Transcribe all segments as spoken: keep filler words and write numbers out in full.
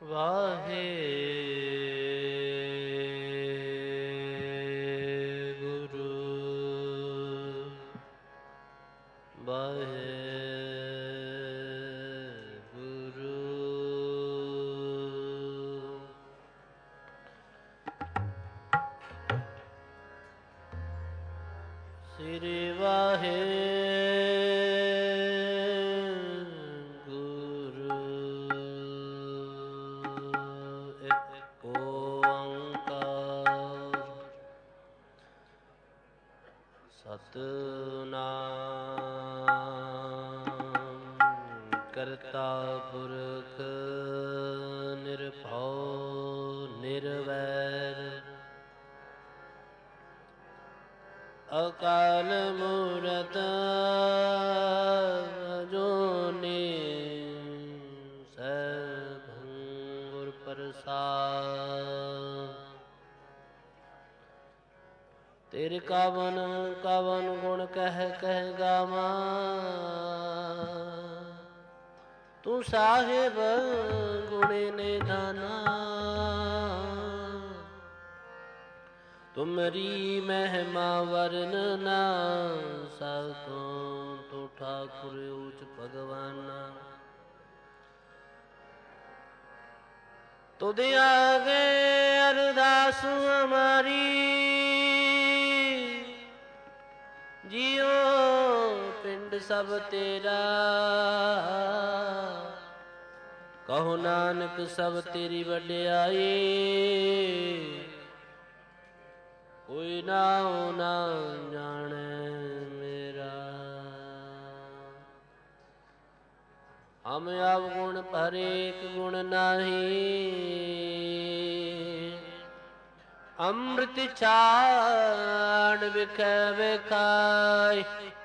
ਵਾਹਿਗੁਰੂ ਵਾਹਿਗੁਰੂ ਸ੍ਰੀ ਵਾਹਿਗੁਰੂ ਏਕ ਓੰਕਾਰ ਸਤਿਨਾਮ ਕਰਤਾ ਪੁਰਖ ਨਿਰਭਉ ਨਿਰਵੈਰ ਅਕਾਲ ਮੂਰਤ ਅਜੂਨੀ ਸੈਭੰ ਗੁਰ ਪ੍ਰਸਾਦਿ। ਤੇਰੇ ਕਵਨ ਕਵਨ ਗੁਣ ਕਹਿ ਕਹਿ ਗਾਵਾਂ, ਤੂੰ ਸਾਹਿਬ ਗੁਣੇ ਨਿਧਾਨਾ। ਤੁਮਰੀ ਮਹਿਮਾ ਵਰਨ ਨਾ ਸਕੂੰ, ਤੂੰ ਠਾਕੁਰ ਊਚ ਭਗਵਾਨਾ। ਤੁਧ ਆਗੇ ਅਰਦਾਸ ਹਮਾਰੀ, ਜਿਉ ਪਿੰਡ ਸਭ ਤੇਰਾ। ਕਹੋ ਨਾਨਕ ਸਭ ਤੇਰੀ ਵਡਿਆਈ, ਕੋਈ ਨਾਉ ਨਾ ਜਾਣੈ ਮੇਰਾ। ਹਮ ਅਵਗੁਣ ਭਰੇਕ ਗੁਣ ਨਾਹੀ, ਅੰਮ੍ਰਿਤ ਛਾੜ ਵਿਖੈ ਵਿਖਾਈ।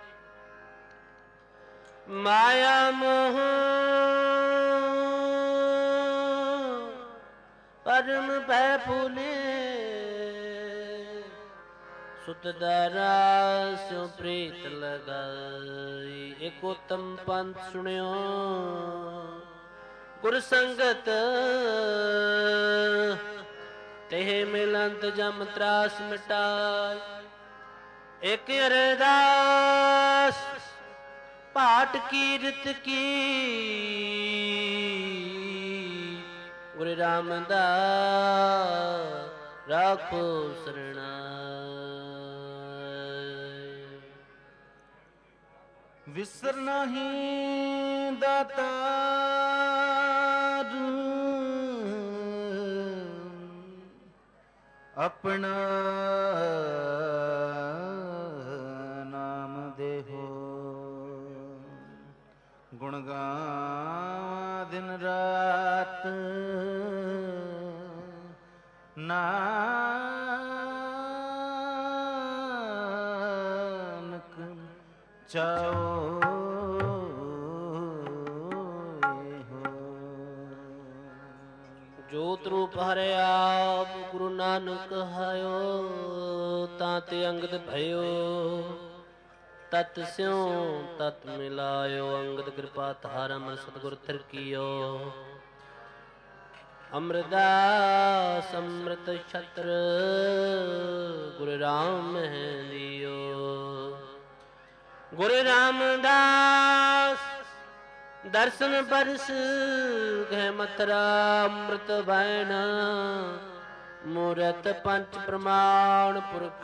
ਮਾਇਆ ਮੋਹ ਪਰਮ ਭੈ ਫੂਲੇ, ਸੁਤ ਦਾਰਾ ਸਿਉ ਪ੍ਰੀਤ ਲਗਾਈ। ਇਕ ਉਤਮ ਪੰਥ ਸੁਣਿਓ ਗੁਰ ਸੰਗਤ, ਤਿਹ ਮਿਲੰਤ ਜਮ ਤਰਾਸ ਮਿਟਾਈ। ਇਕ ਅਰਦਾਸ ਪਾਟ ਕੀਰਤ ਕੀ, ਗੁਰੂ ਰਾਮਦਾਸ ਰਾਖੋ ਸਰਣਾਈ। ਵਿਸਰ ਨਾਹੀ ਦਾਤਾਰ, ਆਪਣਾ ਨਾਮ ਦੇਹੋ। ਗੁਣ ਗਾਵਾਂ ਦਿਨ ਰਾਤ, ਨਾਨਕ ਚਾਓ ਜੋਤ ਰੂਪ ਹਰਿ ਆਪ ਗੁਰੂ ਨਾਨਕ ਕਹਾਇਓ। ਤਾਂ ਤੇ ਅੰਗਦ ਭਇਓ ਤਤ ਸਿਉ ਤਤ ਮਿਲਾਇਓ। ਅੰਗਦ ਕਿਰਪਾ ਧਾਰ ਅਮਰ ਸਤਿਗੁਰ ਥਿਰਕੀਓ। ਅਮਰਦਾਸ ਅੰਮ੍ਰਿਤ ਛਤਰ ਗੁਰੂ ਰਾਮ ਦਿਓ। ਗੁਰੂ ਰਾਮਦਾਸ ਦਰਸ਼ਨ ਪਰਸ ਗਹਿ ਮਥਰਾ। ਅੰਮ੍ਰਿਤ ਬੈਣ ਮੂਰਤ ਪੰਚ ਪ੍ਰਮਾਣ ਪੁਰਖ।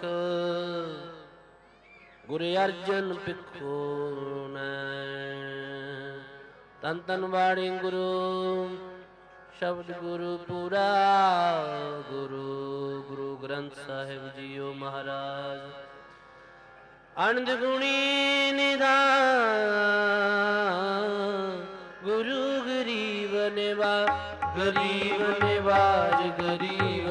ਗੁਰੂ ਅਰਜਨ ਪਿਖੋ ਨੈ ਤਨ ਤਨ ਵਾਣੀ ਗੁਰੂ। ਸ਼ਬਦ ਗੁਰੂ ਪੂਰਾ ਗੁਰੂ। ਗੁਰੂ ਗ੍ਰੰਥ ਸਾਹਿਬ ਜੀਓ ਮਹਾਰਾਜ। ਅਨੰਦ ਗੁਣੀ ਨਿਧਾਨ ਗੁਰੂ ਗਰੀਬ ਨਿਵਾਜ। ਗਰੀਬ ਨਿਵਾਜ ਗਰੀਬ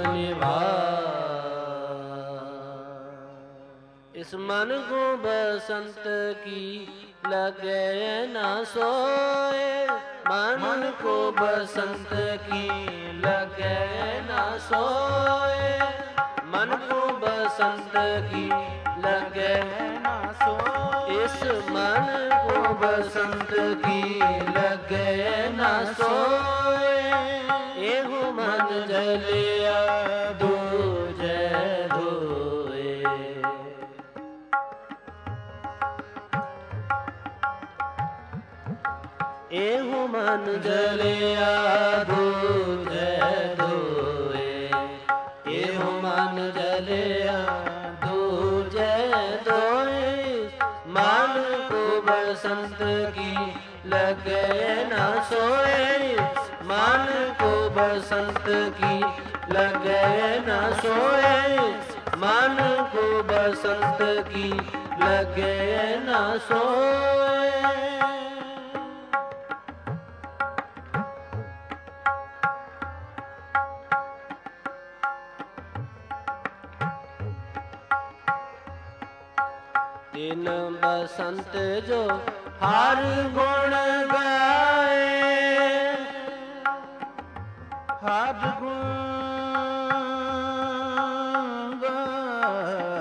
ਨਿਵਾਜ। ਇਸ ਮਨ ਕੋ ਬਸੰਤ ਕੀ ਲਗੇ ਨਾ ਸੋਏ। ਮਨ ਕੋ ਬਸੰਤ ਕੀ ਲਗੇ ਨਾ ਸੋਏ। ਮਨ ਕੋ ਬਸੰਤ ਕੀ ਲਗੇ ਨਾ ਸੋਏ। ਇਸ ਮਨ ਕੋ ਬਸੰਤ ਕੀ ਲਗੇ ਨਾ ਸੋਏ। ਮਨ ਜਲਿਆ ਦੂਜੈ ਧੋਏ। ਇਹੋ ਮਨ ਜਲਿਆ ਦੂਜੈ ਧੋਏ। ਇਹੋ ਮਨ ਜਲਿਆ ਦੂਜੈ ਧੋਏ। ਮਨ ਕੋ ਬਸੰਤ ਕੀ ਲਗੇ ਨਾ ਸੋਏ। ਮਨ ਕੋ ਬਸੰਤ ਕੀ ਲਗੇ ਨਾ ਸੋਏ। ਮਨ ਕੋ ਬਸੰਤ ਕੀ ਲਗੇ ਨਾ ਸੋਏ। ਤਿਨ ਬਸੰਤ ਜੋ ਹਰ ਗੁਣ ਗਾਏ। ਹਰ ਗੁਣ ਗਾਏ।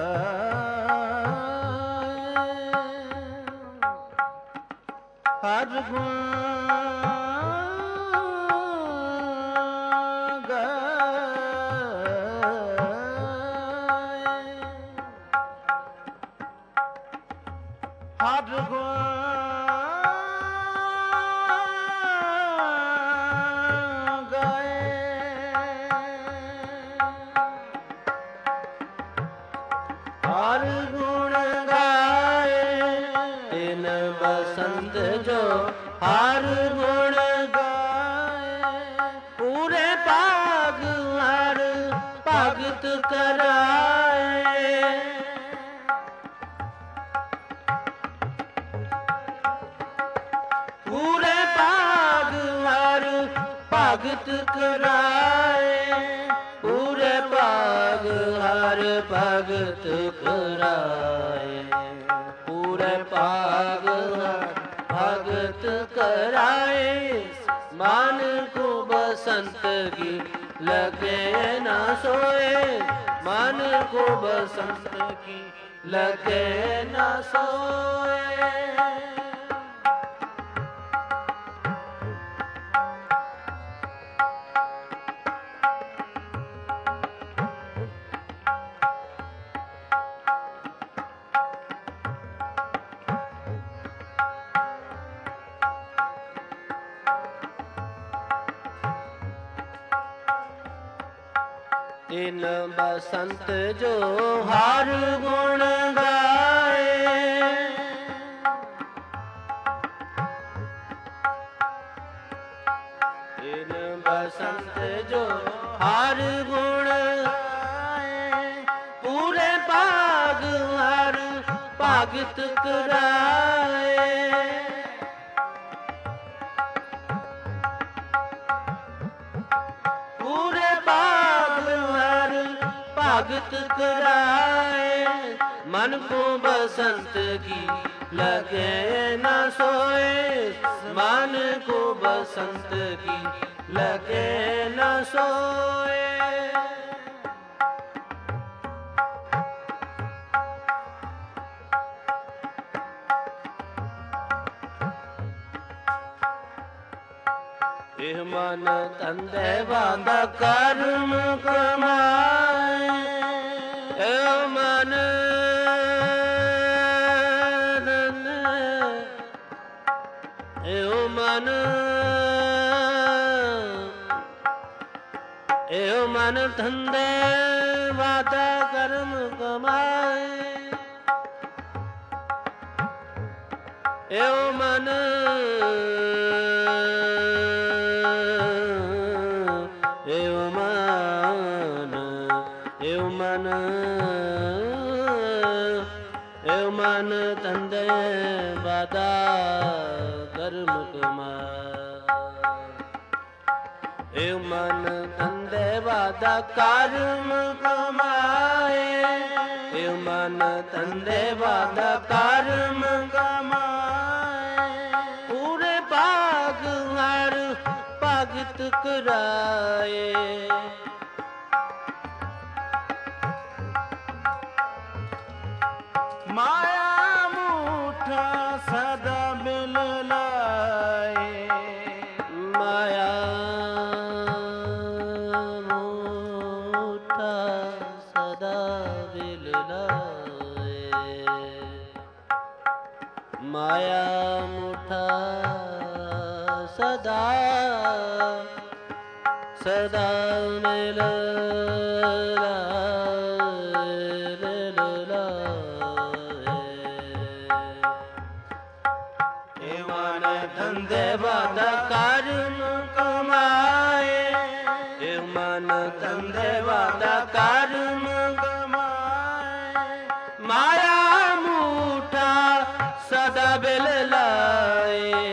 ਹਰ ਗੁਣ ਹਰ ਗੁਣ ਗਾਏ। ਹਰ ਗੁਣ ਗਾਏ। ਤਿਨ ਬਸੰਤ ਜੋ ਹਰ ਗੁਣ ਗਾਏ। ਪੂਰੇ ਭਾਗ ਹਰ ਭਗਤ ਕਰਾਏ। ਪੂਰੇ ਭਾਗ ਹਰ ਭਗਤ ਕਰਾਏ। ਪੂਰੇ ਭਾਗ ਹਰ ਭਗਤ ਕਰਾਏ। ਪੂਰੇ ਭਾਗ ਹਰ ਭਗਤ ਕਰਾਏ। ਮਨ ਕੋ ਬਸੰਤ ਕੀ ਲਗੇ ਨਾ ਸੋਏ। ਮਨ ਕੋ ਬਸੰਤ ਕੀ ਲਗੇ ਨਾ ਸੋਏ। ਤਿਨ ਬਸੰਤ ਜੋ ਹਰ ਗੁਣ ਗਾਏ। ਤਿਨ ਬਸੰਤ ਜੋ ਹਰ ਗੁਣ ਗਾਏ। ਪੂਰੇ ਭਾਗ ਹਰ ਭਗਤ ਕਰਾਏ। ਪੂਰੇ ਭਾਗ ਹਰ ਭਗਤ ਕਰਾਏ। ਮਨ ਕੋ ਬਸੰਤ ਕੀ ਲਗੇ ਨਾ ਸੋਏ। ਮਨ ਕੋ ਬਸੰਤ ਕੀ ਲਗੇ ਨਾ ਸੋਏ। ਇਹ ਮਨ ਤੰਦੇ ਵਾਦਾ ਕਰਮ ਕਮਾਏ। ਇਹ ਮਨ ਇਹ ਮਨ ਇਹ ਮਨ ਤੰਦੇ ਵਾਦਾ ਕਰਮ ਕਮਾਏ। ਇਹ ਮਨ ਏਉ ਮਨ ਏਉ ਮਨ ਏਉ ਮਨ ਤੰਦੇ ਵਾਦਾ ਕਰਮ ਕਮਾਏ। ਏਉ ਮਨ ਤੰਦੇ ਵਾਦਾ ਕਰਮ ਕਮਾਏ। ਏਉ ਮਨ ਤੰਦੇ ਵਾਦਾ ਕਰਮ ਕਮਾਏ। ਪੂਰੇ ਭਾਗ ਹਰ ਭਗਤ ਕਰਾਏ। ਮਾਇਆ ਮੂਠਾ ਸਦਾ ਮਿਲ ਲਾਏ। ਮਾਇਆ लाए। माया मुठा सदा सदा मिल धंधे बाद कर्म कमाए। मन धंधे बाद कर्म कमाए। माया मुठा सदा बिल लाए।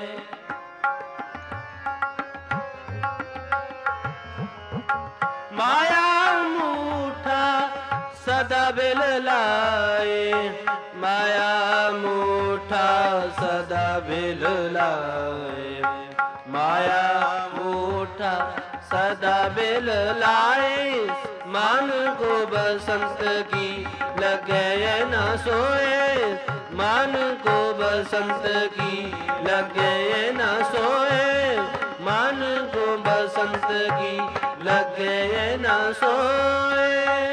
माया मुठा सदा बिल लाए। माया मुठा सदा बिल लाए। माया मुठा सदा बिल लाए। मन को बसंत की लगे न सोए। मन को बसंत की लगे न सोए। मन को बसंत की लगे न सोए।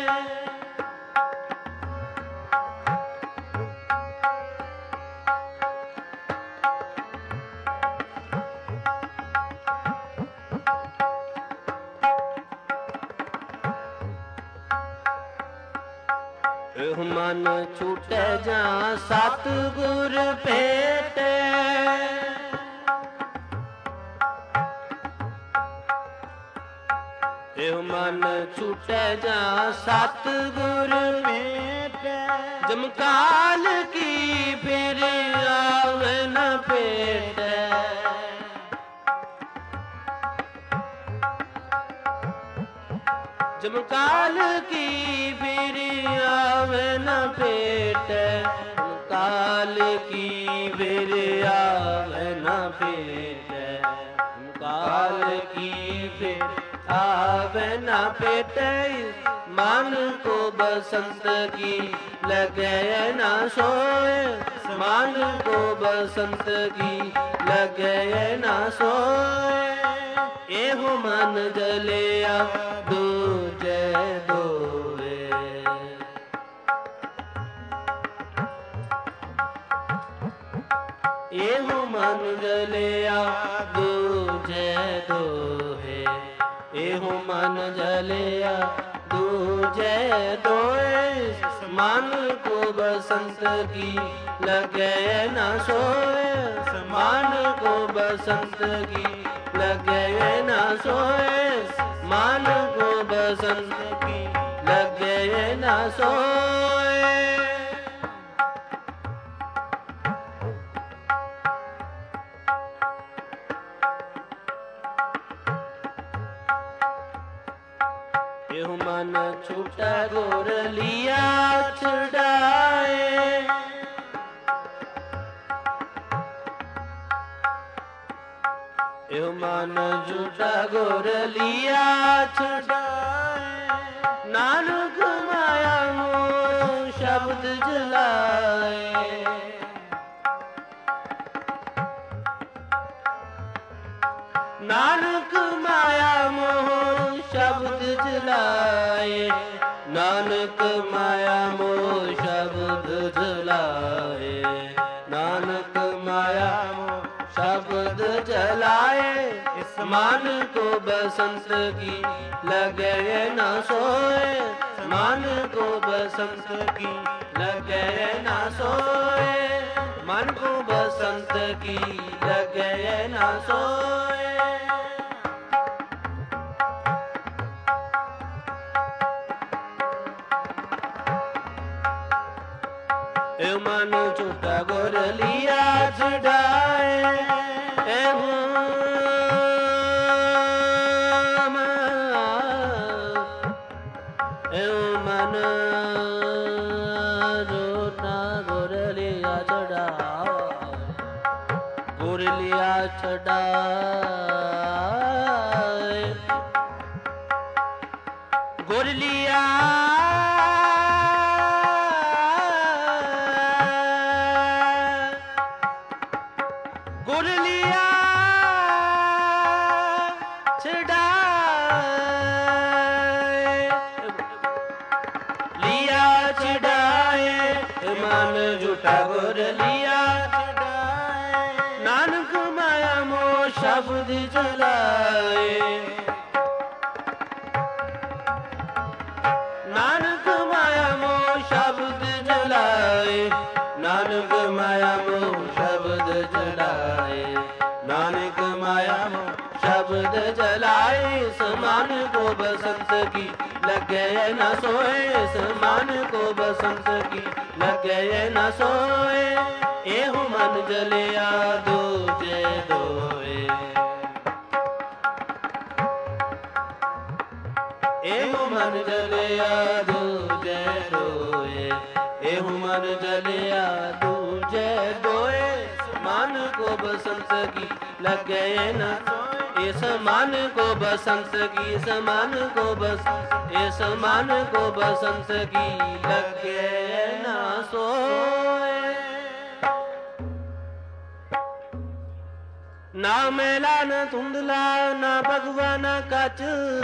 मन छूटे जहाँ सतगुर भेटे। मन छूटे जहाँ सतगुर भेटे। जमकाल की फिर आवे न पेटे। जमकाल की फिर आवे न पेट। काल की फिर आवे न पेट। काल की फिर आवे न पेट। मन को बसंत की लगे न सोए। मन को बसंत की लगे न सोए। एहो मन जलिया दूजे दोए। एहो मन जलिया दूजे दोहे। एहो मन जलिया दूजे दोए। मन को बसंत की लगे न सोए। मन को बसंत की लगे न सोए। मन को बसंत की लगे न सोए। एहु मन छूटा गोर लिया छुड़ाए। एहु मन झूठा गोर लिया छुड़ाए। नानक माया मोह शब्द जलाए। नानक माया मोह शब्द जलाए। नानक माया मोह शब्द जलाए। नानक माया मोह शब्द जलाए। इस मन को बसंत की लगे न सोए। मन को बसंत की लगे न सोए। मन को बसंत की लगे न सोए। मन छूटा गोर लिया छुड़ाए। मन झूठा गोर लिया छुड़ाए। गोर लिया छुड़ाए। गोर लिया गोर लिया छुड़ाए। लिया ਛਿੜਾਏ, ਮਨ ਝੂਠਾ ਗੁਰ ਲਿਆ ਛਡਾਏ। ਨਾਨਕ ਮਾਇਆ ਮੋਹ ਸ਼ਬਦ ਜਲਾਏ, ਨਾਨਕ ਮਾਇਆ ਮੋਹ ਸ਼ਬਦ ਜਲਾਏ, ਨਾਨਕ ਮਾਇਆ ਮੋਹ ਸ਼ਬਦ ਜਲਾਏ, ਨਾਨਕ ਮਾਇਆ ਮੋਹ ਸ਼ਬਦ ਜਲਾਏ। ਸਮਾਨ ਕੋ ਬਸੰਤ ਕੀ ਲਗੇ ਨ ਸੋਏ, ਸਮਾਨ ਕੋ ਬਸੰਤ ਕੀ ਲਗੇ ਨ ਸੋਏ। ਇਹੋ ਮਨ ਜਲਿਆ ਦੂਜੇ ਦੋਏ, ਇਹੋ ਮਨ ਜਲਿਆ ਦੂਜੇ ਦੋਏ, ਇਹੋ ਮਨ ਜਲਿਆ ਦੂਜੇ ਦੋਏ। ਮਨ ਕੋ ਬਸੰਤ ਕੀ ਲਗੇ ਨ ਸੋਏ, ਇਸ ਮਨ ਕੋ ਬਸੰਤ ਕੀ, ਇਸ ਮਨ ਕੋ ਬਸ, ਇਸ ਮਨ ਕੋ ਬਸੰਤ ਕੀ ਲਗੇ ਨ ਸੋਏ। ਨਾ ਮੈਲਾ ਨਾ ਧੁੰਦਲਾ ਨਾ ਭਗਵਾ ਨਾ ਕੱਚ,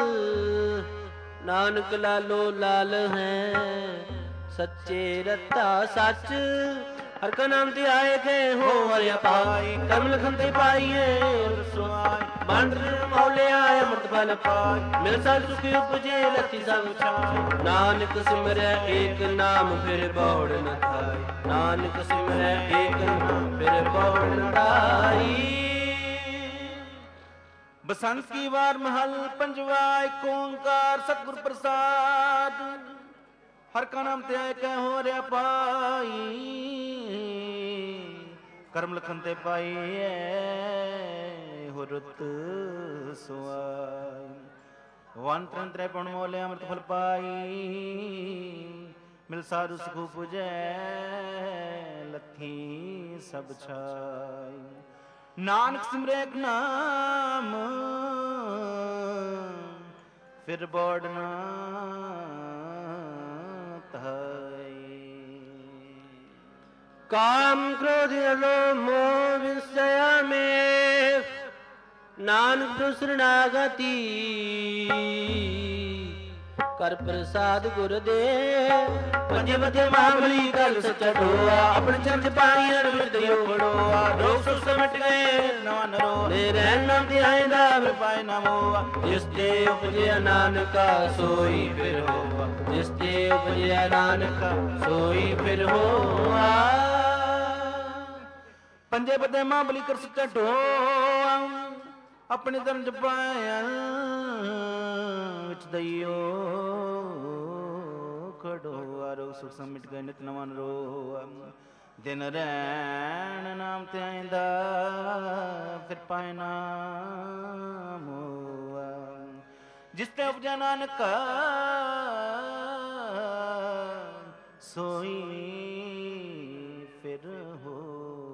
ਨਾਨਕ ਲਾਲੋ ਲਾਲ ਹੈ ਸੱਚੇ ਰਤਾ ਸੱਚ। ਹਰ ਕਾ ਨਾਮ ਤੇ ਆਏ ਗਏ ਹੋ ਹਰਿ ਪਾਈ, ਕਰਮ ਲਖਨ ਤੇ ਪਾਈਏ ਸੁਆਈ। ਮੰਡ ਮੌਲਿਆ ਅੰਮ੍ਰਿਤ ਫਲ ਪਾਈ, ਮਿਲ ਸਭ ਸੁਖ ਉਪਜੇ ਲਤੀ ਸਭ ਛਾਈ। ਨਾਨਕ ਸਿਮਰੈ ਏਕ ਨਾਮ ਫਿਰ ਬੌੜ ਨ ਥਾਈ, ਨਾਨਕ ਸਿਮਰੈ ਏਕ ਨਾਮ ਫਿਰ ਬੌੜ ਨ ਥਾਈ। ਬਸੰਤ ਕੀ ਵਾਰ ਮਹਲ ਪੰਜਵਾ, ਏਕ ਓੰਕਾਰ ਸਤਿਗੁਰ ਪ੍ਰਸਾਦ। ਹਰ ਕਾ ਨਾਮ ਤੇ ਆਏ ਕਹਿ ਹੋ ਰਿਆ ਪਾਈ, ਕਰਮ ਲਖਨ ਤੇ ਪਾਈਐ ਹੋ ਰੁੱਤ ਸੁਆਈ। ਵਨ ਤਰਨ ਤ੍ਰੈ ਪਉਣ ਮੋਲੇ ਅੰਮ੍ਰਿਤ ਫਲ ਪਾਈ, ਮਿਲ ਸਾਧੂ ਸੁਖ ਪੁਜੈ ਲੱਥੀ ਸਭ ਛਾਈ। ਨਾਨਕ ਸਿਮਰੈ ਏਕ ਨਾਮ ਫਿਰ ਬੋੜ ਨਾ ਧਾਈ। ਕਾਮ ਕ੍ਰੋਧ ਲੋਭ ਮੋਹ ਵਿਸਯ ਮੇਂ, ਨਾਨਕ ਦੁ ਸ਼ਰਨਾਗਤੀ ਕਰ ਪ੍ਰਸਾਦ ਗੁਰ ਦੇ। ਪੰਜੇ ਬਤੇ ਮਹਾਬਲੀ ਕਲ ਸੱਚਾ ਢੋਆ, ਆਪਣੇ ਚਰਨ ਚ ਪਾਣੀ ਅਰ ਮਿਰਦਿਓ ਖੜੋਆ। ਰੋਗ ਸੁਖ ਸਮਟ ਗਏ ਨਵਾਂ ਨਰੋਆ, ਨੇ ਰਹਿਣ ਨਾਮ ਤੇ ਆਇਂਦਾ ਫਿਰ ਪਾਏ ਨਾ ਮੋਆ। ਜਿਸ ਤੇ ਉਪਜਿਆ ਨਾਨਕਾ ਸੋਈ ਫਿਰ ਹੋਆ, ਜਿਸ ਤੇ ਉਪਜਿਆ ਨਾਨਕਾ ਸੋਈ ਫਿਰ ਹੋਆ। ਪੰਜੇ ਬਤੇ ਮਹਾਬਲੀ ਕਰ ਸੱਚਾ ਢੋਆ, ਆਪਣੇ ਧਰਮ ਚ ਪਾਇਆ ਵਿੱਚ ਦਈਓ ਖੜੋਆ। ਰੋਗ ਸੁਖ ਸਮਿਟ ਗਏ ਨਿਤ ਨਵਾਂ ਨਰੋਆ, ਦਿਨ ਰੈਣ ਨਾਮ ਤੇ ਆਇਂਦਾ ਫਿਰ ਪਾਏ ਨਾ ਮੋਆ। ਜਿਸ ਤੇ ਉਪਜਿਆ ਨਾਨਕ ਸੋਈ ਫਿਰ ਹੋਆ।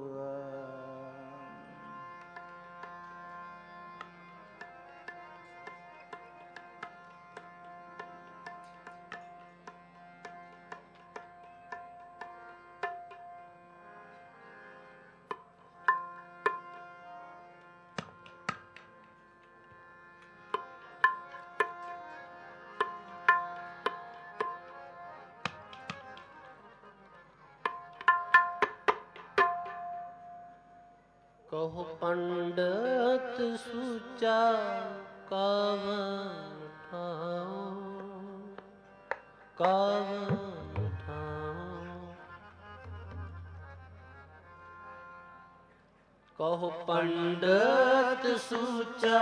ਕਹੋ ਪੰਡਤ ਸੂਚਾ ਕਾਵਨ ਠਾਉ, ਕਾਵਨ ਠਾਉ। ਕਹੋ ਪੰਡਤ ਸੂਚਾ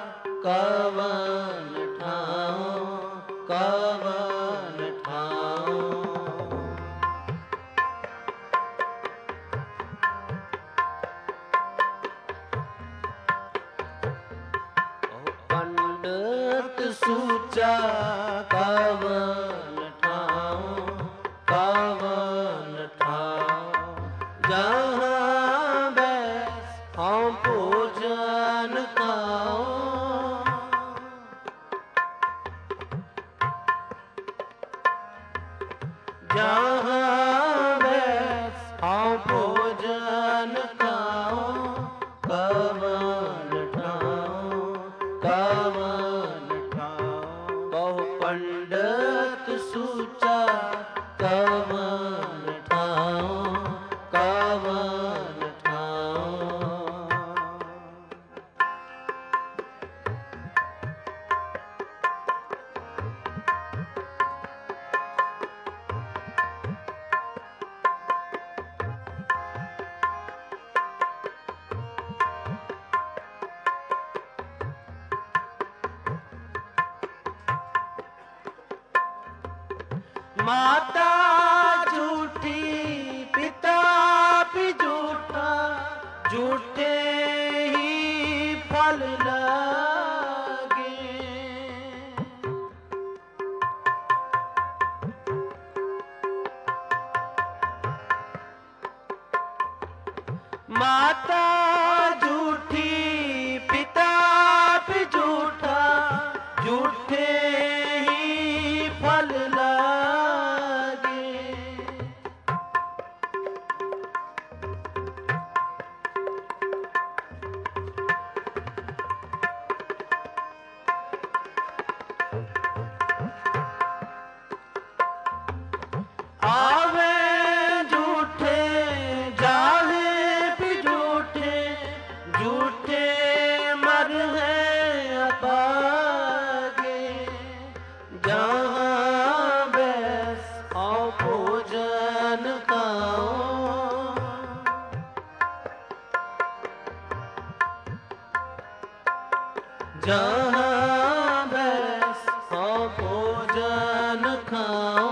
ਕਾਵਨ ਠਾਉ, ਕਾਵਨ ਠਾਉ। ਸੂਚਾ ਕਾਵਨ ਠਾਉ, ਕਾਵਨ ਠਾਉ। ਜਹਾਂ ਬੈਸ ਹਉ ਭੋਜਨ ਖਾਉ, ਜਹਾਂ ਬੈਸ ਹਉ ਭੋਜਨ ਖਾਉ। ਕਾਵਨ ਠਾਉ, ਕਾਵਨ ਠਾਉ। ਕਹੋ ਪੰਡਤ ਸੂਚਾ ਕਾਵਨ माता झूठी पिता भी झूठा झूठे ही फल लागे। माता झूठी पिता भी झूठा झूठे ही फल लागे। आवे झूठे जावे भी झूठे झूठे मर है अपागे। जहाँ बैस आओ भोजन खाओ जहाँ बैस आओ भोजन खाओ।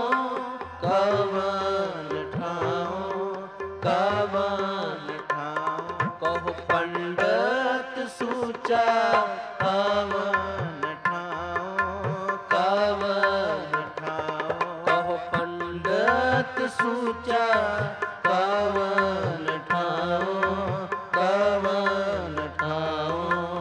कवन ठाओ कवन ठाओ कहो पंडित सूचा कवन ठाओ कवन ठाओ कहो पंडित सूचा कवन ठाओ कवन ठाओ।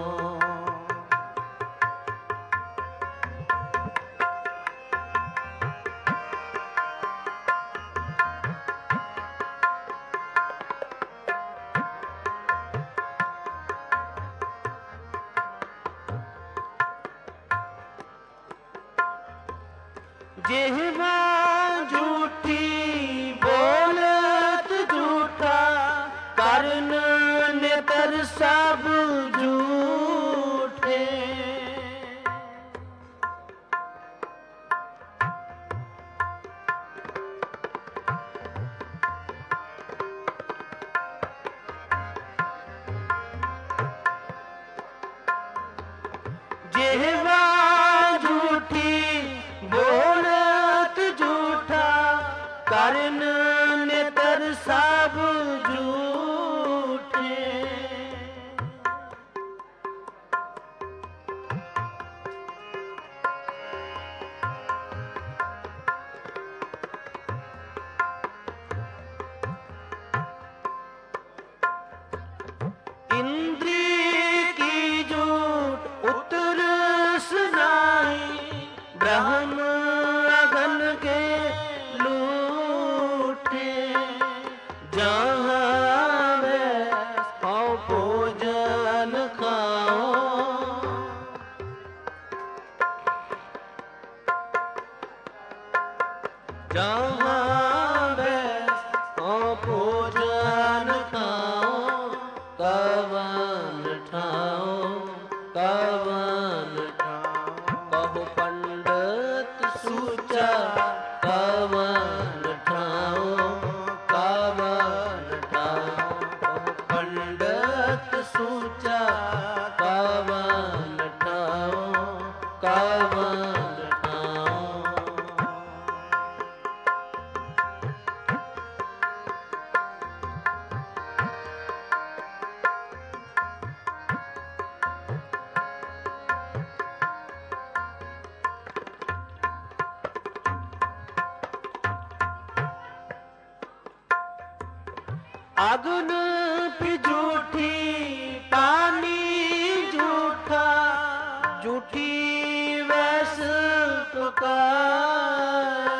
जिह्वा झूठी बोलत झूठा करन नेतर सब झूठे। जिह्वा झूठी बोलत झूठा करन नेतर सब झूठे। इंद्री की झूठ उतर सुनाई ब्रह्म अगन के लूटे। जहाँ बैस आओ भोजन खाओ जहाँ बैस आओ भोजन खाओ। कवन ठाओ कवन ठाओ कहो पंडित सूचा कवन ठाओ कवन ठाओ कहो पंडित सूचा कवन ठाओ कवन ठाओ। अग्न भी झूठी पानी झूठा झूठी वैस पकाया।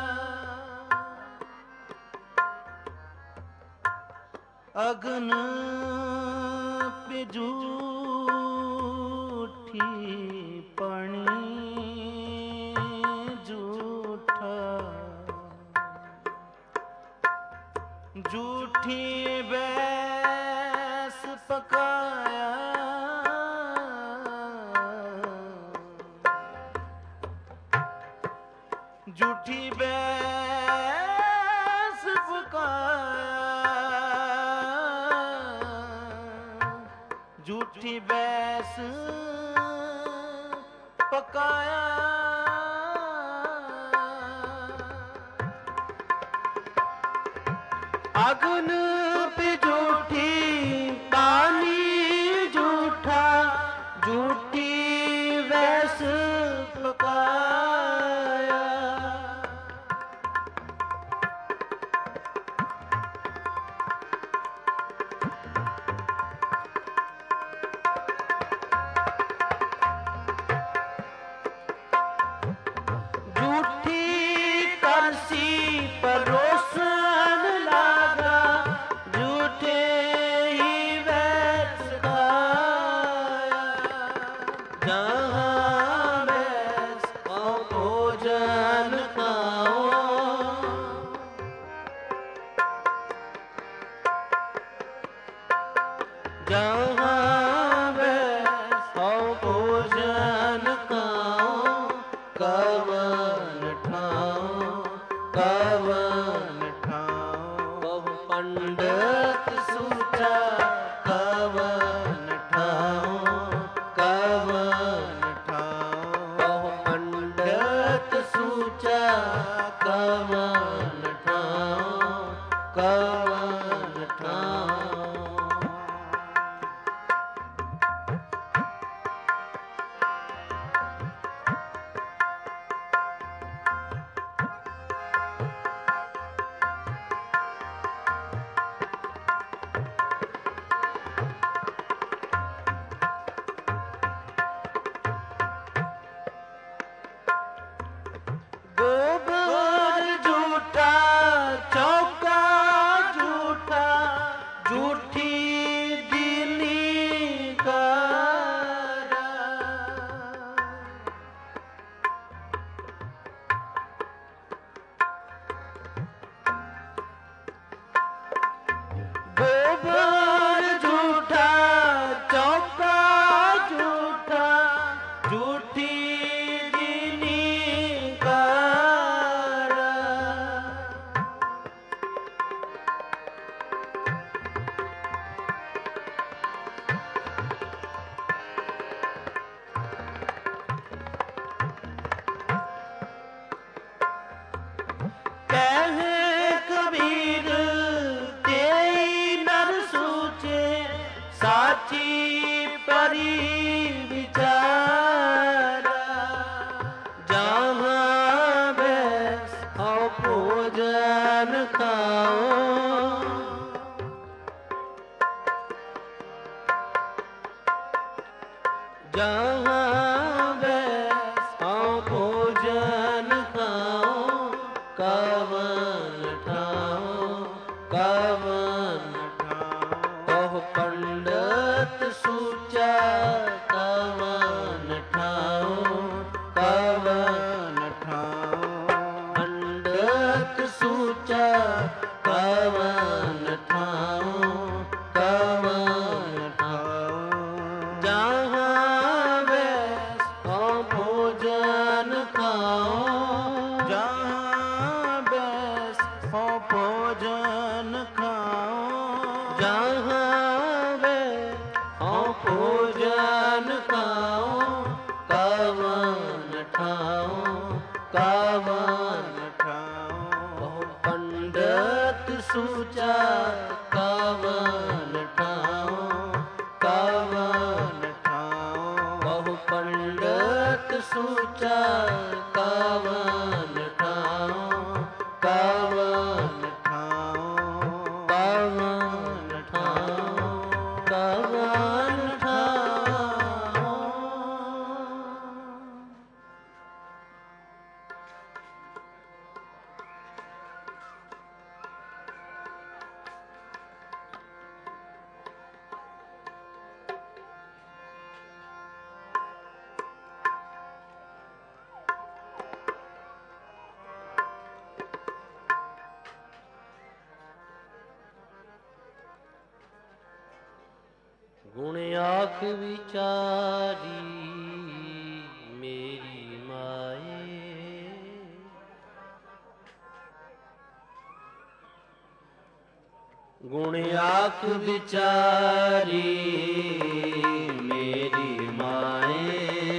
अग्न पे झूठी पानी झूठा झूठी बैस पकाया। झूठी बैस पकाया झूठी बैस पकाया। अगन पे झूठी पानी झूठा झूठी वैस पकाया। झूठी करसी परोसन लागा झूठे ही वैस खाया। जहाँ वैस खाओ भोजन खाओ जहाँ वैस खाओ भोजन खाओ कवन ठाओ कवन ठाओ। बहु पंडित सूचा कवन ठाओ कवन ठाओ। बहु पंडित सूचा कवन ठाओ कवन ठाओ। गोबर झूठा चौका झूठा झूठी दिली कारा। गोबर झूठा चौका झूठा झूठी दिली कारा। कहे कबीर तेई नर सूचे साची परी विचारा। जहाँ बैस खाओ भोजन खाओ जहाँ बैस खाओ भोजन खाओ कवन ठाओ कवन ठाओ। बहु पंडित सूचा कवन ठाओ कवन ठाओ। पंडित सूचा कवन ठाओ कवन ठाओ। जहाँ वैस खाओ भोजन खाओ जहाँ बैस हो भोजन खाओ जहाँ वैस खाओ भोजन खाओ कवन ठाओ कवन ठाओ। बहु पंडित सूचा कवन ठाओ कवन ठाओ। बहु पंडित सूचा कवन ठाओ कवन ठाओ। कवन ठाओ कवन ठाओ। गुण आख विचारी मेरी माए। गुण आख विचारी मेरी माए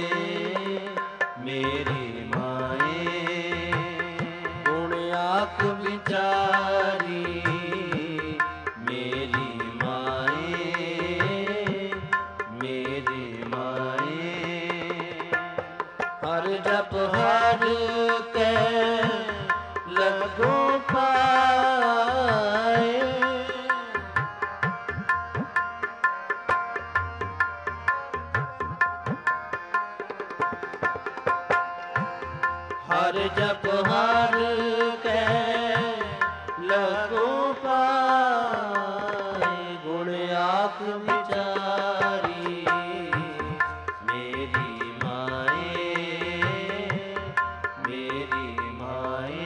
मेरी माए। गुण आख विचारी ਕੇ ਲੱਗੋ ਪਾਏ। ਹਰ ਜਪ ਹਰ ਕੇ ਲੱਗੋ ਪਾਏ। ਗੁਣ ਆਖ ਵਿਚਾਰੀ ਮੇਰੀ ਮਾਏ, ਮੇਰੀ ਮਾਏ।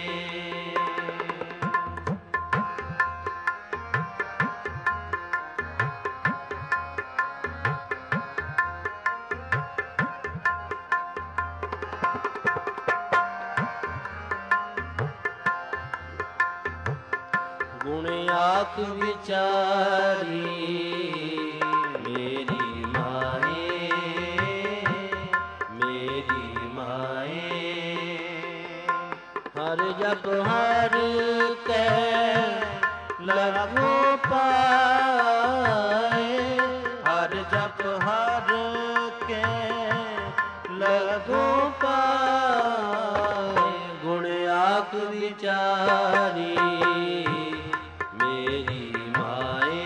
ਗੁਣ ਆਖ ਵਿਚਾਰੀ ਮੇਰੀ ਮਾਏ, ਮੇਰੀ ਮਾਏ। ਹਰ ਜਪ ਹਰ ਕੇ ਲੱਗੋ ਪਾਏ। ਹਰ ਜਪ ਹਰ ਕੇ ਲੱਗੋ ਪਾਏ। ਗੁਣ ਆਖ ਵਿਚਾਰੀ ਮੇਰੀ ਮਾਏ।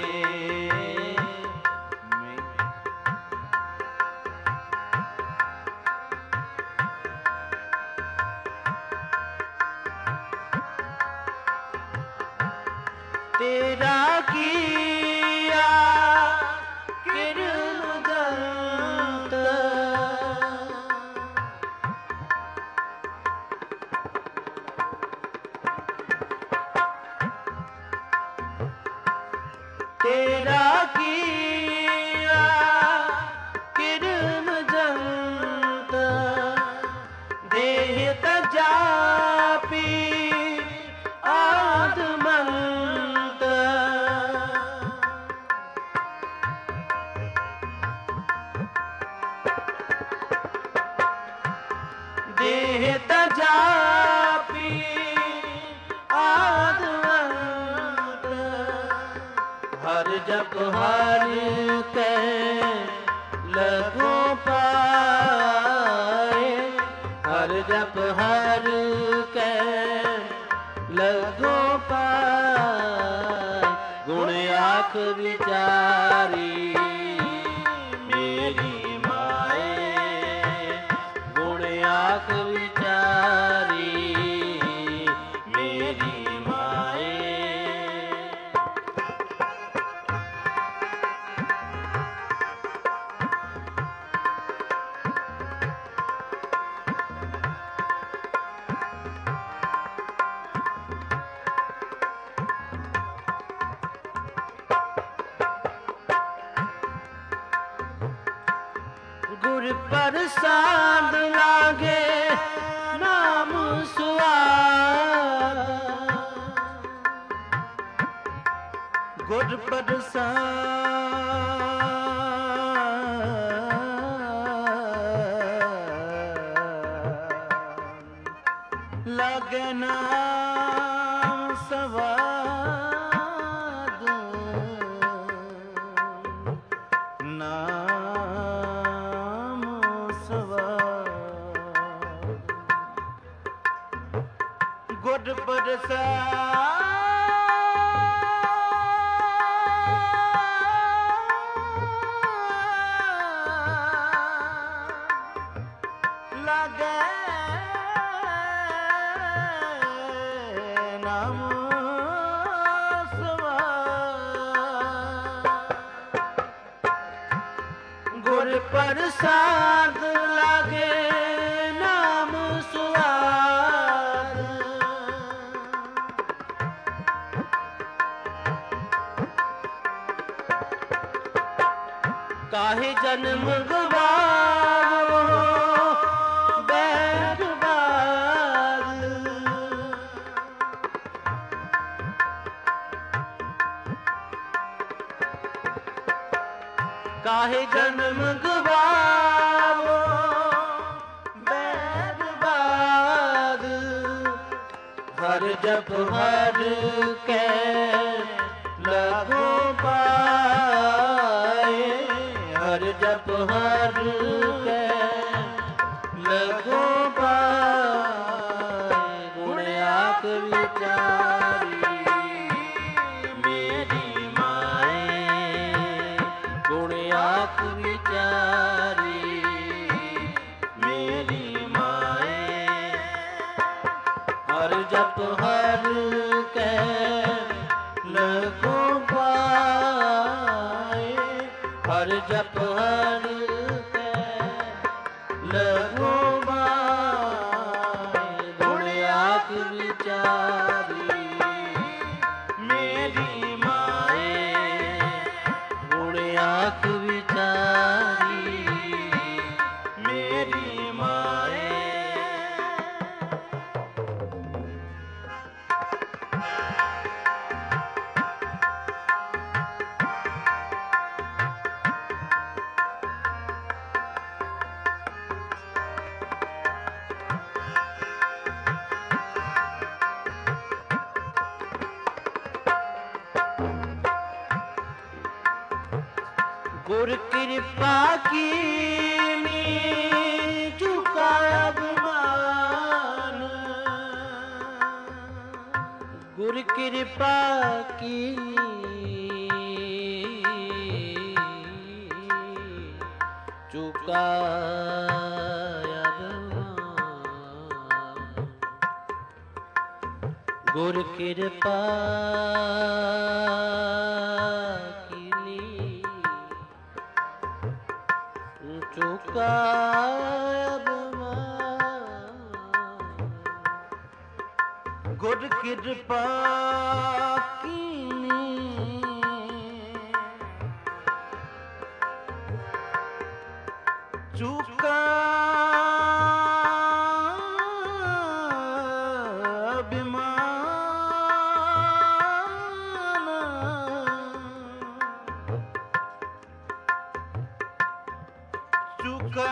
ਤੇਰਾ ਕੀਆ ਕਿਰਨ ਦੰਤ ਤੇਰਾ ਕੀਆ ਕਿਰਨ ਜੰਤ ਦੇਹ ਤਜਾਪੀ ਆਦਮੰਤ। ਦੇਹ ਤਜਾਪੀ ਆਦਮੰਤ। ਹਰ ਜਪ ਹਰ ਕੇ ਲੱਗੋ ਪਾਏ। ਹਰ ਜਪ ਹਰ ਕੇ ਲੱਗੋ ਪਾਏ। ਗੁਣ ਆਖ ਵਿਚਾਰੀ ਮੇਰੀ ਮਾਏ। ਗੁਣ ਆਖ ਵਿਚਾਰੀ ਮੇਰੀ ਮਾਏ। ਗੁਰ ਪ੍ਰਸਾਦ ਲਾਗੇ ਨਾਮ ਸੁਆਦ। ਗੁਰ ਪ੍ਰਸਾਦ ਲਾਗੇ ਨਾਮ ਸਵਾਦ। ਨਾਮ ਸਵਾਦ ਗੁਰ ਪ੍ਰਸਾਦ ਲਾਗੇ ਨਾਮ ਸਵਾਦ। ਗੁਰ ਪ੍ਰਸਾਦ ਲਾਗੇ ਨਾਮ ਸੁਆਦ। ਕਾਹੇ ਜਨਮ ਗਵਾਵੋ ਬੈਠ ਬਾਦ। ਕਾਹੇ ਜਨਮ ਗਵਾਵੋ ਬੈਠ ਬਾਦ। ਹਰ ਜਪ ਹਰ ਕੇ ਲੱਗੋ ਪਾਏ। ਹਰ ਜਪ ਹਰ ਕੇ ਲੱਗੋ ਪਾਏ। मेरी माए गुण आख विचारी मेरी माए हर जप हर के लगो पाए हर जप हर के लगो पाए गुण आख विचारी मेरी माए गुण आख विचारी मेरी माए गुर कृपा कीनी झुका अभिमान गुर कृपा कीनी झुका अभिमान गुर कृपा चुका गुर कृपा कीनी चुका चुका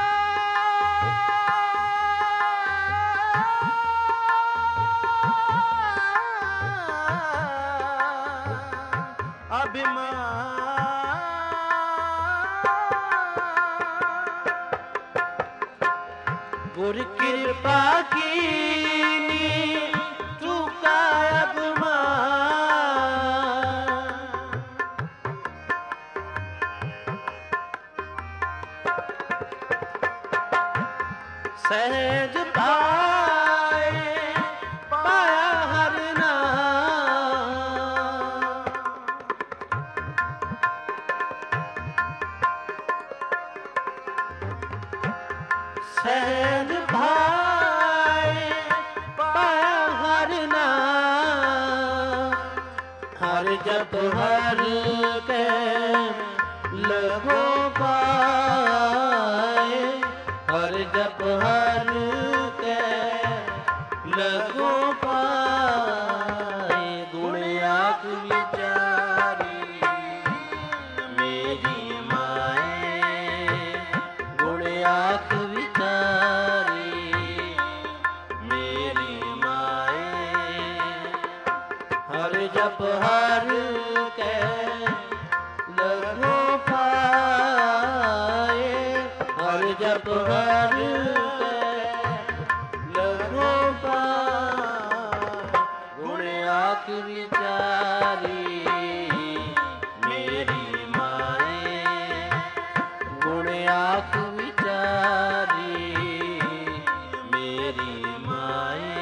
अभिमान गुर कृपा कीनी चुका अभिमान सहज पाए पाया हर नाम सहज भाए पाया हर नाम हर जप हर के लगो पाए हर जप हर के लगो पाए गुण आख विचारी मेरी माए गुण आख विचारी मेरी माए हर जप हर के लगो पाए हर जप हर लगो पाए गुण आख विचारी मेरी माए गुण आख विचारी मेरी माए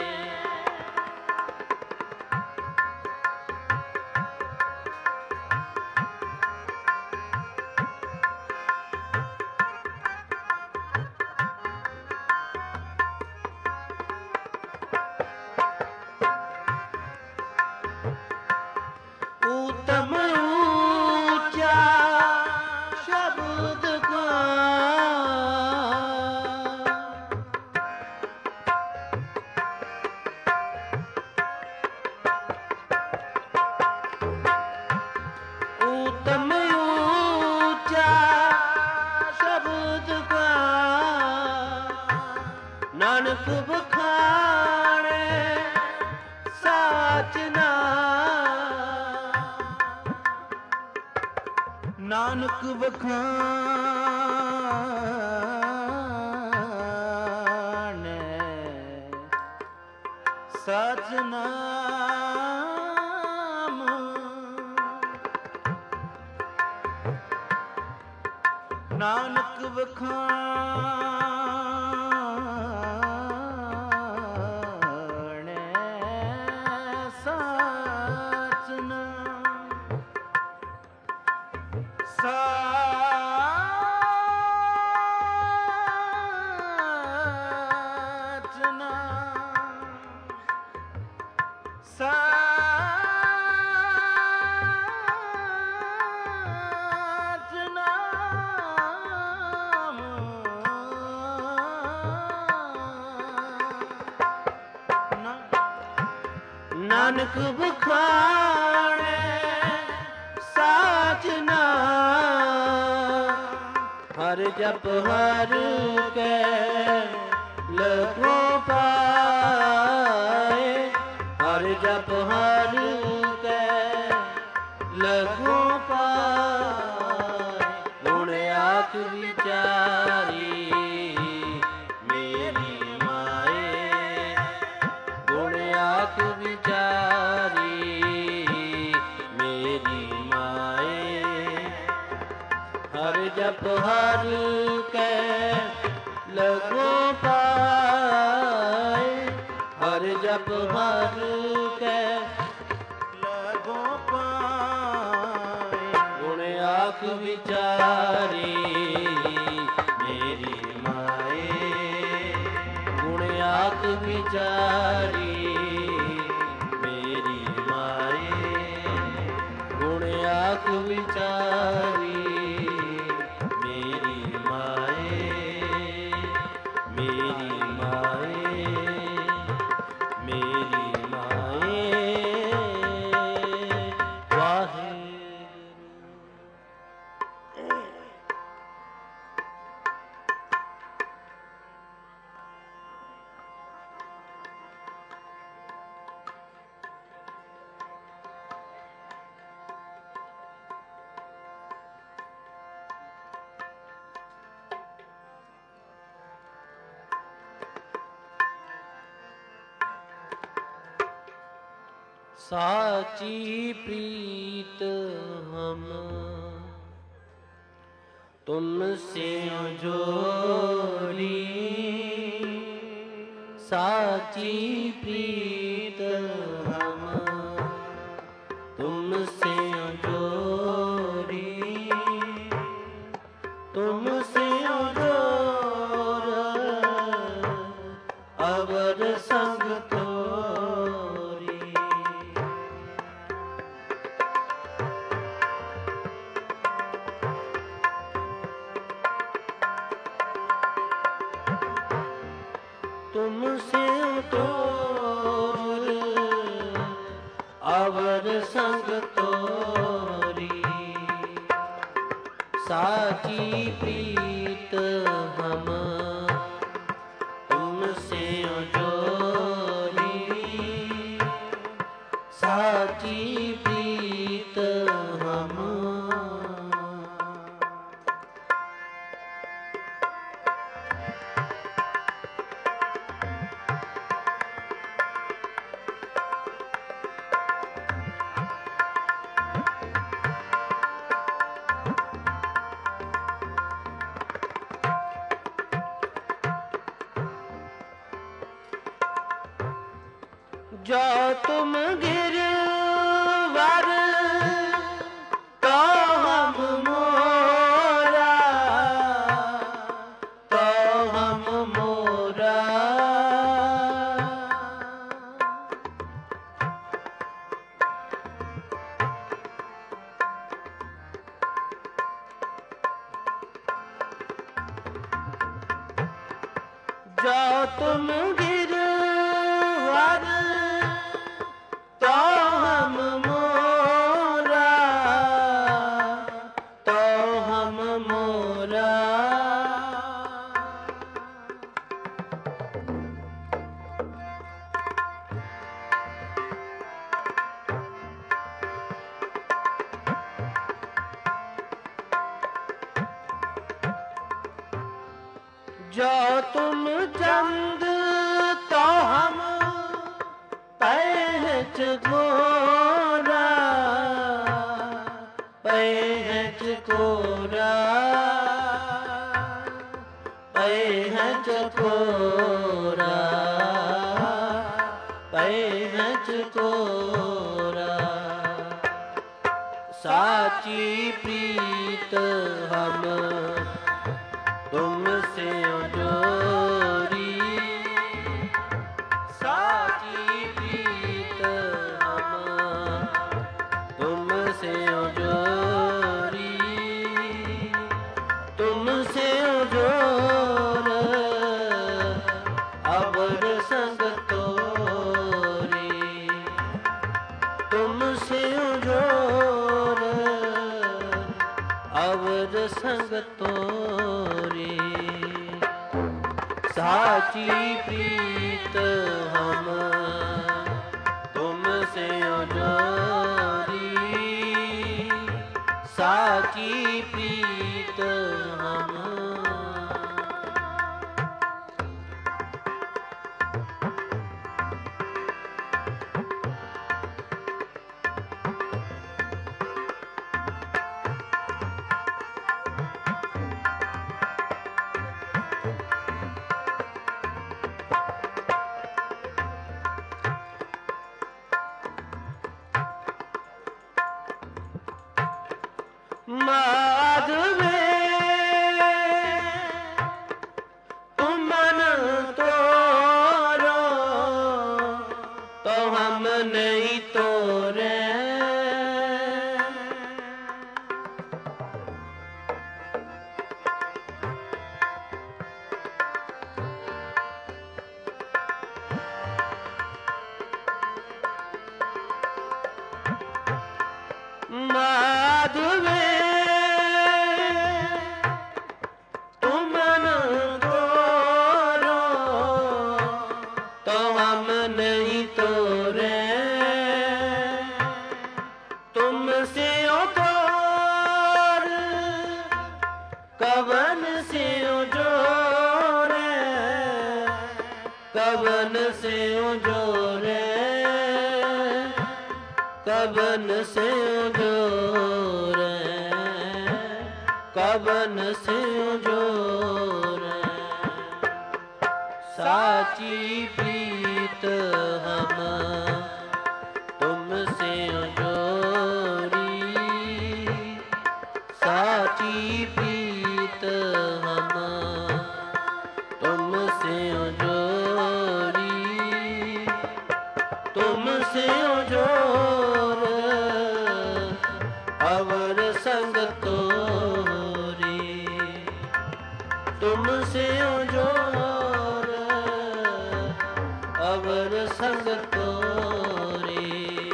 उत्तम ऊंचा शब्द का उत्तम ऊंचा शब्द का नानक बखाने साचना नानक वखाने सजना ਨਾਨਕ ਵਖਾਣੈ ਸਾਚ ਨਾਮ ਸਾਚ ਨਾਮ ਸਾਚ ਨਾਮ ਨਾਨਕ ਬਖਾਣੈ ਸਾਚ ਨਾਮ ਹਰ ਜਪ ਹਰ ਕੈ ਲਖੋ ਪਾਏ ਹਰ ਜਪ ਹਰ ਕੈ ਲਖੋ ਪਾਏ ਗੁਣ ਆਖ ਵਿਚਾਰੀ ਮੇਰੀ ਮਾਏ ਗੁਣ ਆਖ ਵਿਚਾਰੀ ਮੇਰੀ ਮਾਏ ਹਰ ਜਪ ਹਰ ਕੈ ਲਖੋ ਪਾਏ ਹਰ ਜਪ ਹਰ ਕੈ ਲਖੋ ਪਾਏ ਗੁਣ ਆਖ ਵਿਚਾਰੀ ਮੇਰੀ ਮਾਏ ਗੁਣ ਆਖ ਵਿਚਾਰੀ ਮੇਰੀ ਮਾਏ ਗੁਣ ਆਖ ਵਿਚਾਰੀ ਮੇਰੀ ਮਾਏ ਮੇਰੀ ਮਾਏ ਮੇਰੀ ਮਾਏ ਵਾਹਿਗੁਰੂ। साची प्रीत हम तुमसे जोड़ी साची प्रीत हम तुमसे जोड़ी तुमसे जोर अवर संग तुमसे तोर अवर संग तोरी साची प्रीत हम तुमसे जोरी साची प्रीत हम जो तुम गिरवर तो हम मोरा तो हम मोरा जो तुम गिरवर तो हम मोरा तो हम मोरा जो तुम चंद तो हम पहच गोरा पहच गोरा पए हैं चकोरा, पए हैं चकोरा। साची प्रीत हम तुमसे जोरी, साची प्रीत हम तुमसे जोरी, तुमसे जोर अबर संग तोरी, तुमसे जोर अवर संग तोरी। साची प्रीत हम तुमसे जोरी, साची प्रीत हम। माधवे तुम मन तोरो तो हम नहीं तोरे, माधवे नहीं तोरे, तुमसे तोर कवन से जोरे, कवन से जोरे, कवन से जोरे, कवन से जोरे। साची प्रीत हम तुमसे जोरी, साची प्रीत हम तुमसे जोरी, तुमसे जोर अवर संग तोरी, तुमसे जोर अवर संग तोरे।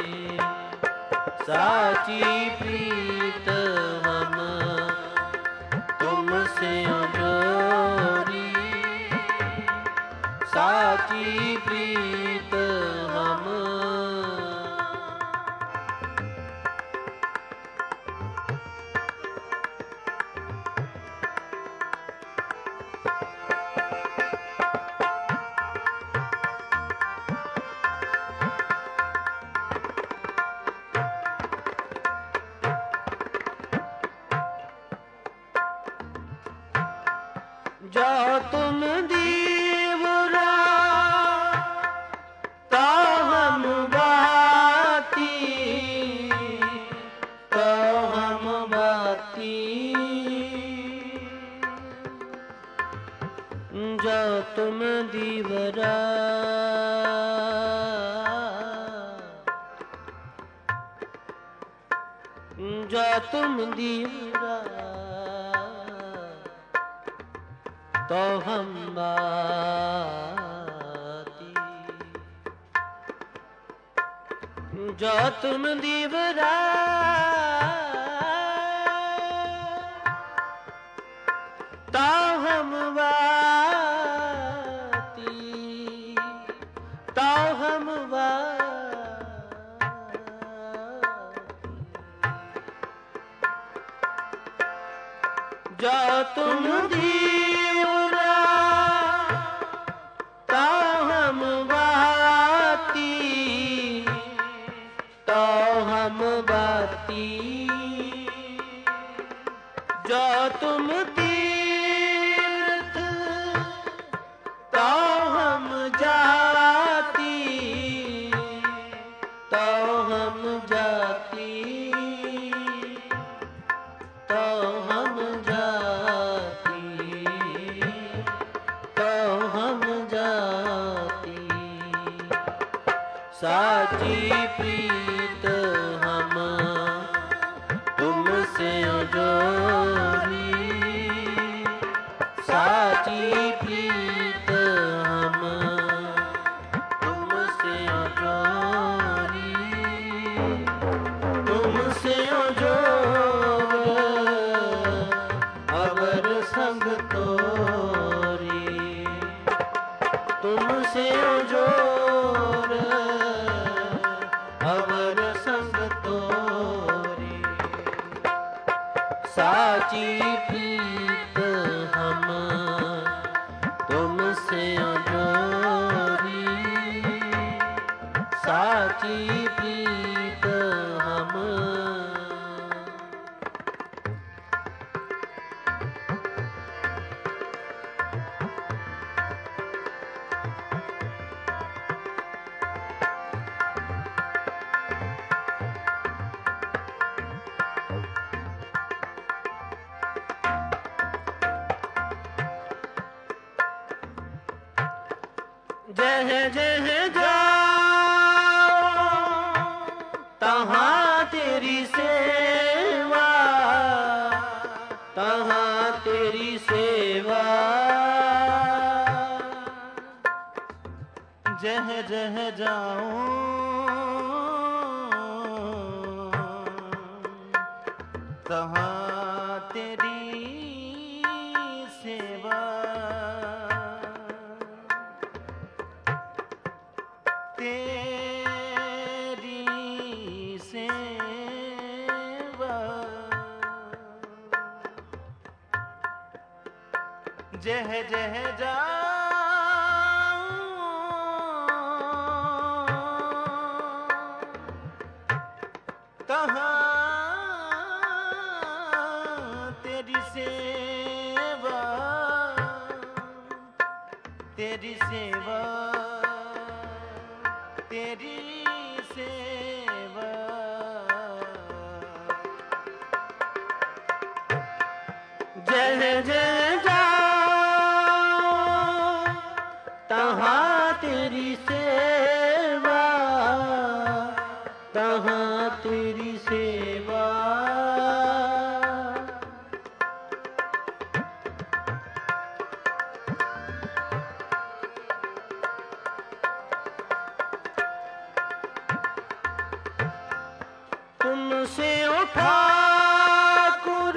साची प्रीत हम तुमसे जोरी, साची प्रीत हम। जो तुम दीवरा तो हम बाती, तो हम बाती। जो तुम दीवरा जो तुम दीवरा तो हम बाती। जो तुम दीवरा तो हम बाती, तो हम बाती। जो तुम दीवरा तो हम बाती, तो हम बाती। जो तुम तीर्थ साची प्रीत हम तुमसे जोरी, साची प्रीत हम तुमसे जोरी, तुमसे जोर अवर संग तोरी, तुमसे जोर अवर संग तोरी, साची प्रीत हम तुमसे जोरी, साची प्रीत हम। जह जह जाओ तहाँ तेरी सेवा, तहाँ तेरी सेवा, जह जह जाऊं तहाँ तेरी सेवा, तेरी सेवा, जह जह जाऊं तहाँ तेरी सेवा, तेरी सेवा, तेरी सेवा, जह जह जाओ तहाँ तेरी सेवा, तहाँ तेरी सेवा, तुमसे उठा कुर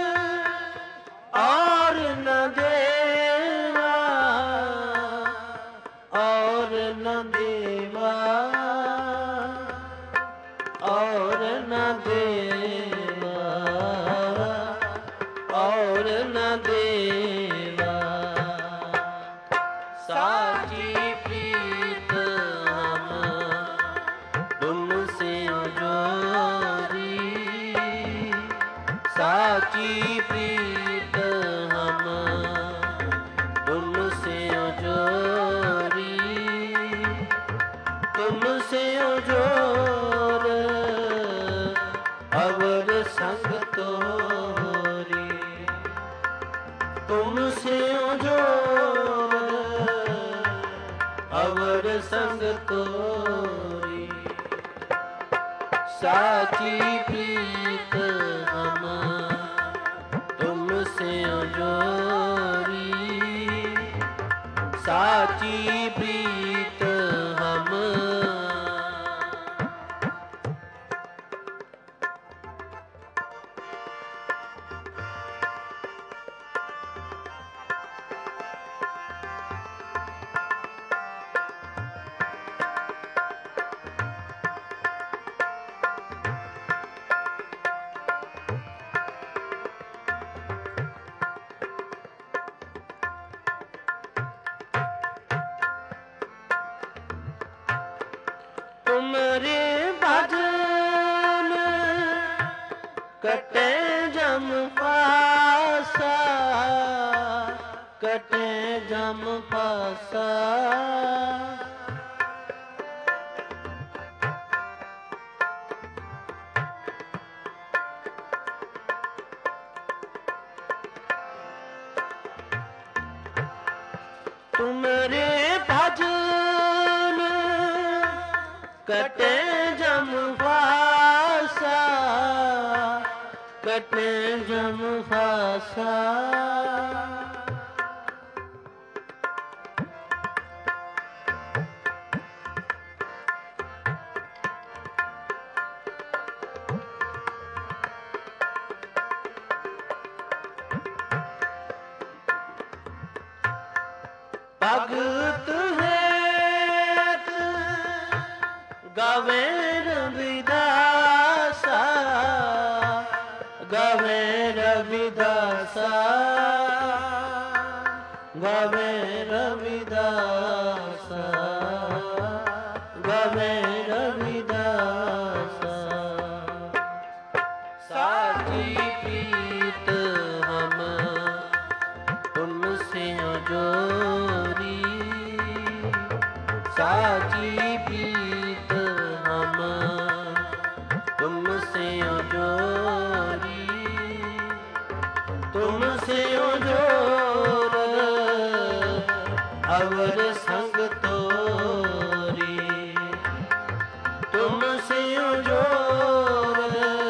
और न देवा, और न देवा, और न देवा, और न देवा, साची प्रीत हम तुमसे जोरी, साची प्रीत हम तुमसे जोरी, तुमसे जोर अवर संग तोरी, तुमसे जोर अवर संग तोरी, साची प्रीत हम तुमसे जोरी, साची प्रीत हम। तुमरे भजन कटे जम पासा, कटे जम पासा, तुमरे भजन कटे जम फासा, कटे जम फासा। भगत हेत गावे रविदासा, गावे रविदासा, गावे रविदासा, गावे रविदासा। साची प्रीत हम तुमसे जोरी, साची प्रीत हम तुमसे जोरी, तुमसे जोर अवर संग तोरी, तुमसे जोर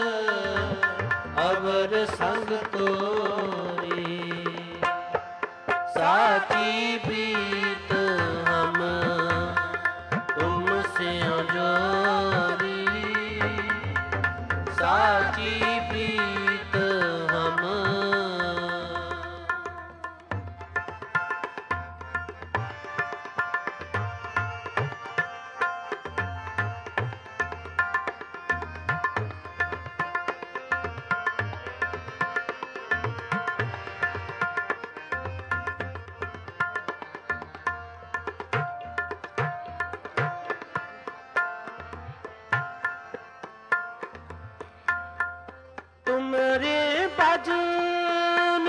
अवर संग तोरी। साची प्रीत हम तुमसे जोरी, साची प्रीत हम। तुमरे भजन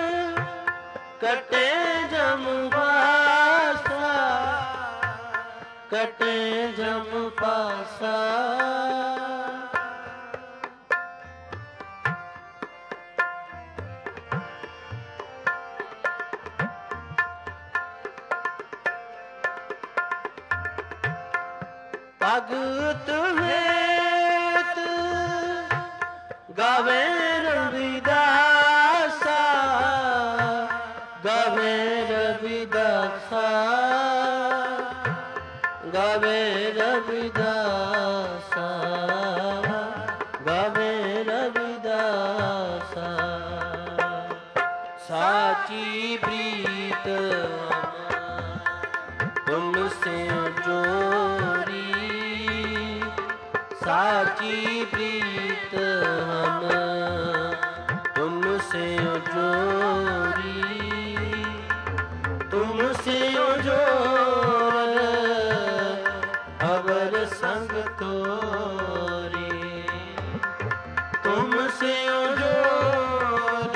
कटे जम पासा, कटे जम पासा। भगत हेत गावे रविदासा, गावे रविदासा, गावे रविदासा, गावे रविदासा। साची प्रीत तुमसे जोरी, साची प्रीत हम तुमसे जोरी, तुमसे जोर अवर संग तोरी, तुमसे जोर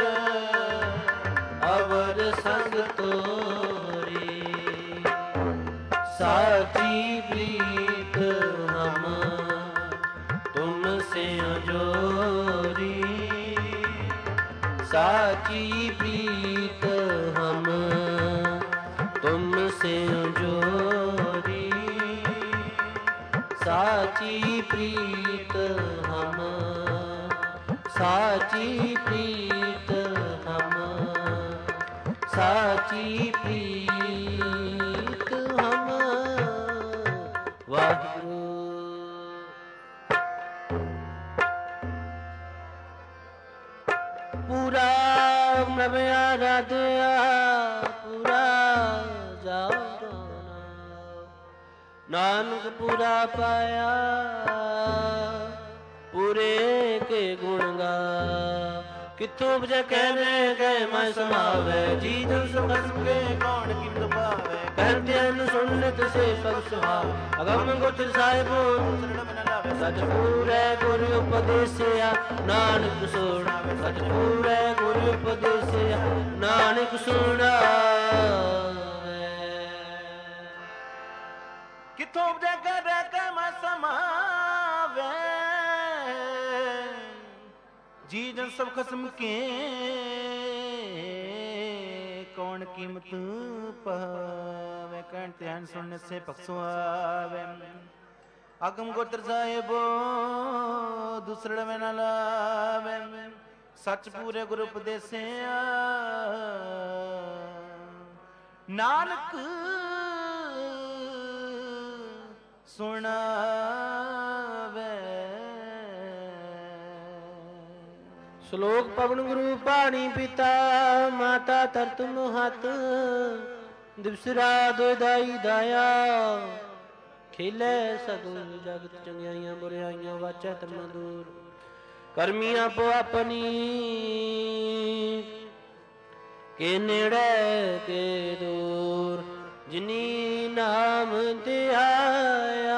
अवर संग तोरी। साची प्रीत हम तुमसे जोरी, साची प्रीत हम तुमसे जोरी, साची प्रीत हम, साची प्रीत हम, साची प्रीत हम। वाहिगुरू। पूरा नव्या राधिया पूरा जाओ नानक पूरा पाया पूरे के गुण गा किथों बजे कहने गए मैं समावे जी जन सुखसम के कौन किमत पावे कहते हैं सुनत से सब सुहाव अगम गोत्र साहिबो सच पूरे गुरु उपदेसिया नानक सुना सच पूरे गुरु उपदेसिया नानक सुना किथों बजे कहने गए मैं समावे जी जन सब खसम के कौन कीमत पावे कहते हैं सुनने से पक्षो आवे ਆਗਮ ਗੋਤਰ ਸਾਹਿਬੋ ਦੂਸਰੜ ਮੈਂ ਨਾ ਲਾਵੇ ਸੱਚ ਪੂਰੇ ਗੁਰ ਉਪਦੇਸਿਆ ਨਾਨਕ ਸੁਣਾਵੇ। ਸ਼ਲੋਕ ਪਵਨ ਗੁਰੂ ਪਾਣੀ ਪਿਤਾ ਮਾਤਾ ਤਰਤ ਮਹਤ ਦਿਵਸ ਰਾਤ ਦਾਈ ਦਾਇਆ ਖੇਲੇ ਸਗਲ ਜਗਤ ਚੰਗਿਆਈਆਂ ਬੁਰਿਆਈਆਂ ਵਾਚੈ ਧਰਮ ਦੂਰ ਕਰਮੀ ਆਪੋ ਆਪਣੀ ਕੇ ਨੇੜੇ ਕੇ ਦੂਰ ਜਿਨੀ ਨਾਮ ਧਿਆਇਆ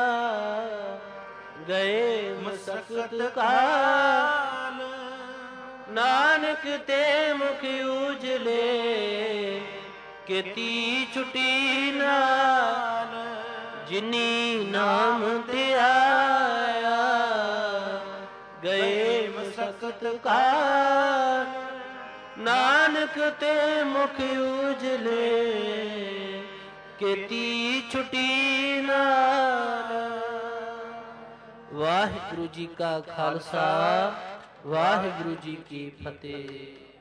ਗਏ ਮਸਕਤ ਕਾਲ ਨਾਨਕ ਤੇ ਮੁਖ ਉਜਲੇ ਕੀਤੀ ਛੁਟੀ ਨਾਲ ਜਿਨੀ ਨਾਮ ਧਿਆਇਆ ਗਏ ਮਸਕਤ ਕਾਲ ਨਾਨਕ ਤੇ ਮੁਖ ਉਜਲੇ ਕੀਤੀ ਛੁਟੀ ਨਾਲ। ਵਾਹਿਗੁਰੂ ਜੀ ਕਾ ਖਾਲਸਾ ਵਾਹਿਗੁਰੂ ਜੀ ਕੀ ਫਤਿਹ।